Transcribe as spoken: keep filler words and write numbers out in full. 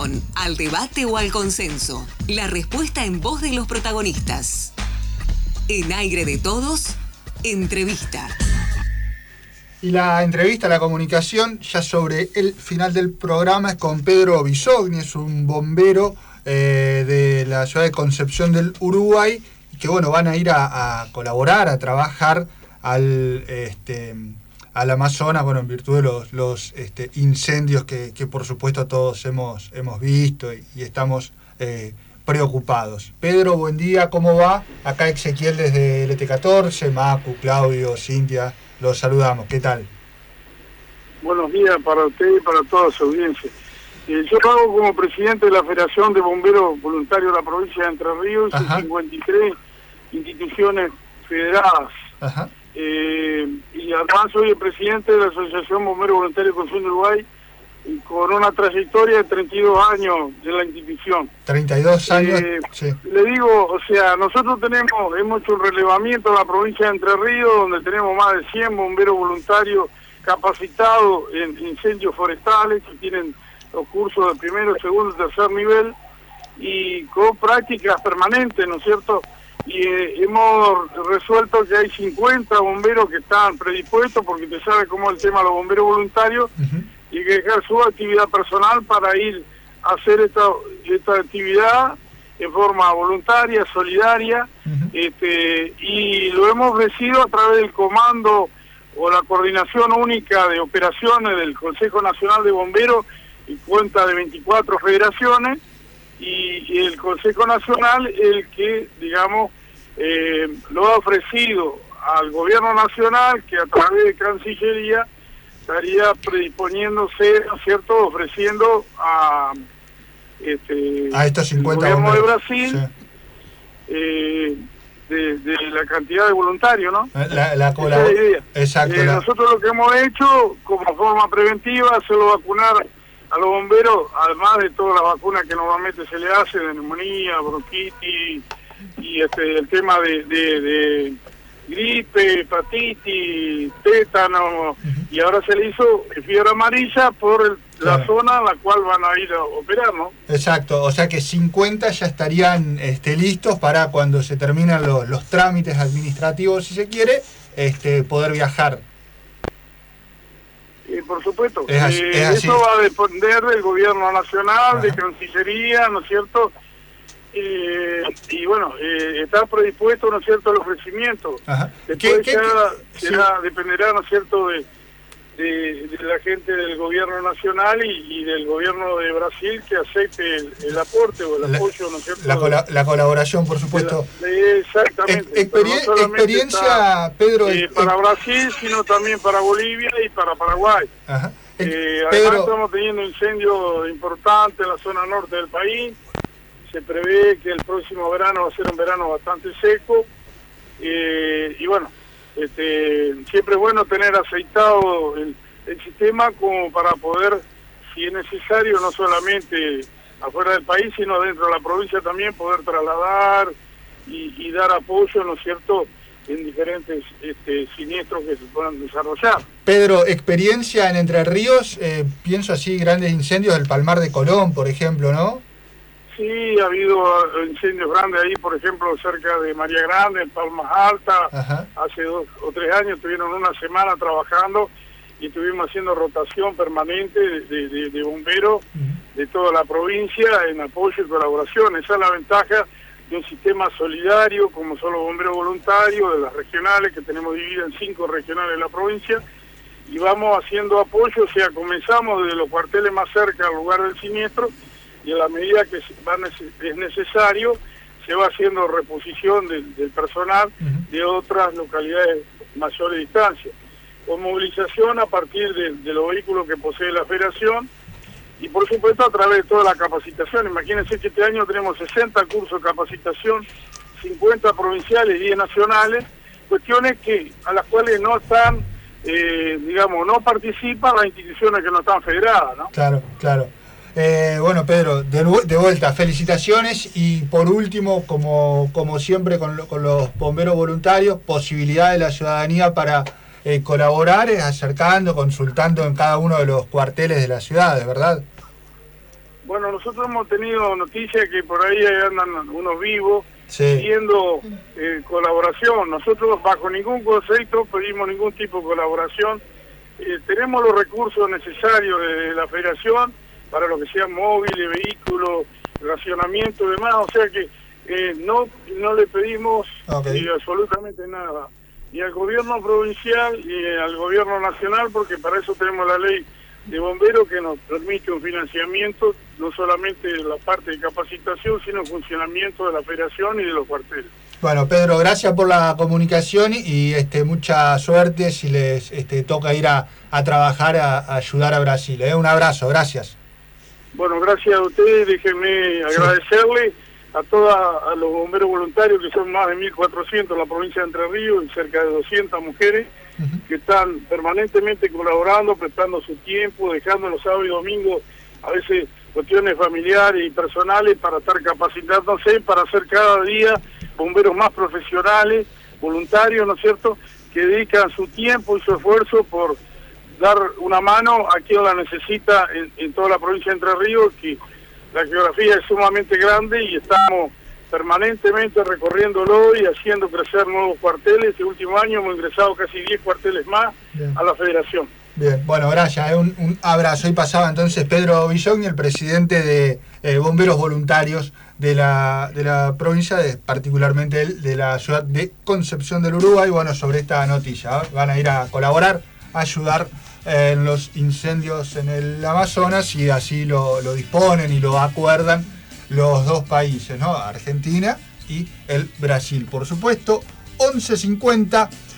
opinión, al debate o al consenso. La respuesta en voz de los protagonistas. En Aire de Todos, entrevista. Y la entrevista, la comunicación, ya sobre el final del programa, es con Pedro Bisogni, es un bombero eh, de la ciudad de Concepción del Uruguay, que bueno, van a ir a, a colaborar, a trabajar al este al Amazonas, bueno, en virtud de los, los este, incendios que, que por supuesto todos hemos, hemos visto y, y estamos eh, preocupados. Pedro, buen día, ¿cómo va? Acá Ezequiel desde L T catorce, Macu, Claudio, Cintia, los saludamos, ¿qué tal? Buenos días para usted y para toda su audiencia. Eh, yo hago como presidente de la Federación de Bomberos Voluntarios de la provincia de Entre Ríos. Ajá. Y cincuenta y tres instituciones federadas. Ajá. Eh, y además soy el presidente de la Asociación Bomberos Voluntarios de Concepción de Uruguay, y con una trayectoria de treinta y dos años de la institución. treinta y dos años, eh, sí. Le digo, o sea, nosotros tenemos, hemos hecho un relevamiento en la provincia de Entre Ríos, donde tenemos más de cien bomberos voluntarios capacitados en incendios forestales, que tienen los cursos de primero, segundo y tercer nivel, y con prácticas permanentes, ¿no es cierto? Y eh, hemos resuelto que hay cincuenta bomberos que están predispuestos, porque usted sabe cómo es el tema de los bomberos voluntarios, uh-huh. Y que dejar su actividad personal para ir a hacer esta, esta actividad en forma voluntaria, solidaria, uh-huh. este, y lo hemos ofrecido a través del comando o la coordinación única de operaciones del Consejo Nacional de Bomberos, y cuenta de veinticuatro federaciones, y, y el Consejo Nacional el que, digamos, eh, lo ha ofrecido al Gobierno Nacional, que a través de Cancillería estaría predisponiéndose, ¿no es cierto?, ofreciendo a este a estos cincuenta el Gobierno bomberos. de Brasil, sí. eh, de, de la cantidad de voluntarios, ¿no? La, la colaboración. Exacto. Eh, la... Nosotros lo que hemos hecho, como forma preventiva, hacerlo vacunar a los bomberos, además de todas las vacunas que normalmente se le hace, de neumonía, bronquitis, y este el tema de, de, de gripe, hepatitis, tétano, uh-huh. Y ahora se le hizo fiebre amarilla por el, claro. La zona a la cual van a ir a operar, ¿no? Exacto, o sea que cincuenta ya estarían este, listos para cuando se terminan los, los trámites administrativos, si se quiere, este, poder viajar. Eh, por supuesto, es así, eh, es así. Eso va a depender del Gobierno Nacional, ajá. De Cancillería, ¿no es cierto? Eh, y bueno, eh, está predispuesto, ¿no es cierto?, el ofrecimiento. Ajá. Después ¿Qué, será, qué, será, sí. Dependerá, ¿no es cierto?, de, de, de la gente del Gobierno Nacional y, y del Gobierno de Brasil que acepte el, el aporte o el la, apoyo, ¿no es cierto? La, cola, la colaboración, por supuesto. La, de, exactamente. Experien, no experiencia, está, Pedro. Eh, el, para el, Brasil, sino también para Bolivia y para Paraguay. Ajá. Eh, Pedro, además estamos teniendo incendios importantes en la zona norte del país. Se prevé que el próximo verano va a ser un verano bastante seco, eh, y bueno, este, siempre es bueno tener aceitado el, el sistema como para poder, si es necesario, no solamente afuera del país, sino dentro de la provincia también, poder trasladar y, y dar apoyo, ¿no es cierto?, en diferentes este, siniestros que se puedan desarrollar. Pedro, experiencia en Entre Ríos, eh, pienso así, grandes incendios del Palmar de Colón, por ejemplo, ¿no? Sí, ha habido incendios grandes ahí, por ejemplo, cerca de María Grande, en Palmas Altas. Ajá. Hace dos o tres años estuvieron una semana trabajando y estuvimos haciendo rotación permanente de, de, de bomberos uh-huh. de toda la provincia en apoyo y colaboración. Esa es la ventaja de un sistema solidario, como son los bomberos voluntarios, de las regionales, que tenemos divididas en cinco regionales de la provincia, y vamos haciendo apoyo, o sea, comenzamos desde los cuarteles más cerca al lugar del siniestro, y a la medida que es necesario se va haciendo reposición del, del personal uh-huh. de otras localidades mayores distancias, con movilización a partir de, de los vehículos que posee la federación y por supuesto a través de toda la capacitación. Imagínense que este año tenemos sesenta cursos de capacitación, cincuenta provinciales y diez nacionales, cuestiones que a las cuales no están, eh, digamos, no participan las instituciones que no están federadas, ¿no? Claro, claro. Eh, bueno, Pedro, de, de vuelta, felicitaciones y por último, como, como siempre con, lo, con los bomberos voluntarios, posibilidad de la ciudadanía para eh, colaborar, eh, acercando, consultando en cada uno de los cuarteles de las ciudades, ¿verdad? Bueno, nosotros hemos tenido noticias que por ahí andan unos vivos sí. pidiendo eh, colaboración. Nosotros bajo ningún concepto pedimos ningún tipo de colaboración. Eh, tenemos los recursos necesarios de la federación para lo que sean móviles, vehículos, racionamiento y demás, o sea que eh, no no le pedimos okay. eh, absolutamente nada, ni al gobierno provincial ni al gobierno nacional, porque para eso tenemos la ley de bomberos que nos permite un financiamiento, no solamente de la parte de capacitación, sino funcionamiento de la federación y de los cuarteles. Bueno, Pedro, gracias por la comunicación y este mucha suerte si les este, toca ir a, a trabajar a, a ayudar a Brasil. ¿eh? Un abrazo, gracias. Bueno, gracias a ustedes, déjenme agradecerle sí. a todos a los bomberos voluntarios, que son más de mil cuatrocientos en la provincia de Entre Ríos, y cerca de doscientas mujeres, uh-huh. que están permanentemente colaborando, prestando su tiempo, dejando los sábados y domingos, a veces cuestiones familiares y personales, para estar capacitándose, para hacer cada día bomberos más profesionales, voluntarios, ¿no es cierto?, que dedican su tiempo y su esfuerzo por dar una mano a quien la necesita en, en toda la provincia de Entre Ríos, que la geografía es sumamente grande y estamos permanentemente recorriéndolo y haciendo crecer nuevos cuarteles. Este último año hemos ingresado casi diez cuarteles más Bien. a la federación. Bien, bueno, gracias, un, un abrazo. Hoy pasaba entonces Pedro Bisogni, el presidente de eh, Bomberos Voluntarios de la de la provincia, de, particularmente el, de la ciudad de Concepción del Uruguay. Bueno, sobre esta noticia, ¿eh? van a ir a colaborar, a ayudar eh, en los incendios en el Amazonas, y así lo, lo disponen y lo acuerdan los dos países, ¿no? Argentina y el Brasil, por supuesto. once cincuenta